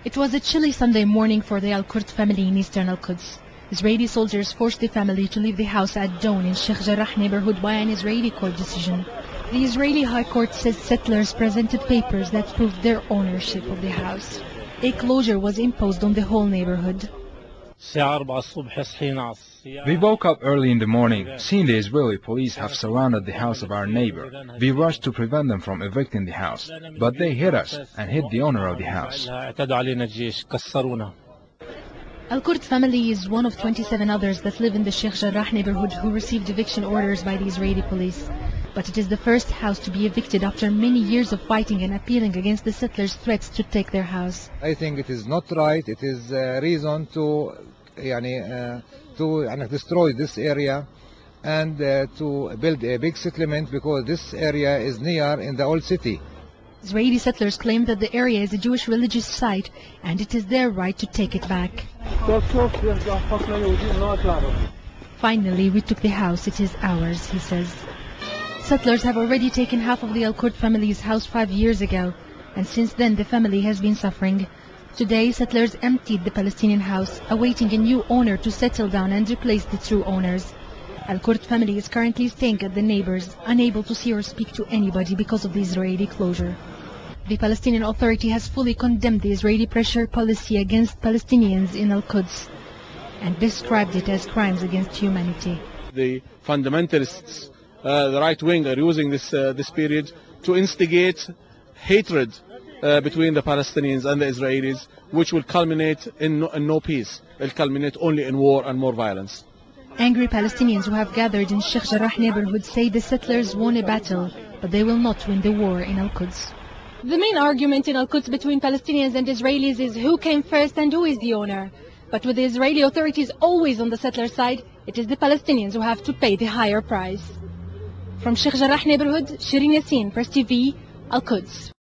It was a chilly Sunday morning for the Al-Kurd family in eastern Al-Quds. Israeli soldiers forced the family to leave the house at dawn in Sheikh Jarrah neighborhood by an Israeli court decision. The Israeli High Court says settlers presented papers that proved their ownership of the house. A closure was imposed on the whole neighborhood. We woke up early in the morning, seeing the Israeli police have surrounded the house of our neighbor. We rushed to prevent them from evicting the house, but they hit us and hit the owner of the house. Al-Kurd family is one of 27 others that live in the Sheikh Jarrah neighborhood who received eviction orders by the Israeli police. But it is the first house to be evicted after many years of fighting and appealing against the settlers' threats to take their house. I think it is not right. It is reason to destroy this area and to build a big settlement, because this area is near in the old city. Israeli settlers claim that the area is a Jewish religious site and it is their right to take it back. Finally, we took the house. It is ours, he says. Settlers have already taken half of the Al-Kurd family's house 5 years ago, and since then the family has been suffering. Today, settlers emptied the Palestinian house, awaiting a new owner to settle down and replace the true owners. Al-Kurd family is currently staying at the neighbors, unable to see or speak to anybody because of the Israeli closure. The Palestinian Authority has fully condemned the Israeli pressure policy against Palestinians in Al-Quds and described it as crimes against humanity. The fundamentalists, the right wing, are using this period to instigate hatred between the Palestinians and the Israelis, which will culminate in no peace. It will culminate only in war and more violence. Angry Palestinians who have gathered in Sheikh Jarrah neighborhood say the settlers won a battle, but they will not win the war in Al-Quds. The main argument in Al-Quds between Palestinians and Israelis is who came first and who is the owner. But with the Israeli authorities always on the settler side, it is the Palestinians who have to pay the higher price. From Sheikh Jarrah neighborhood, Shireen Yassin, Press TV, Al-Quds.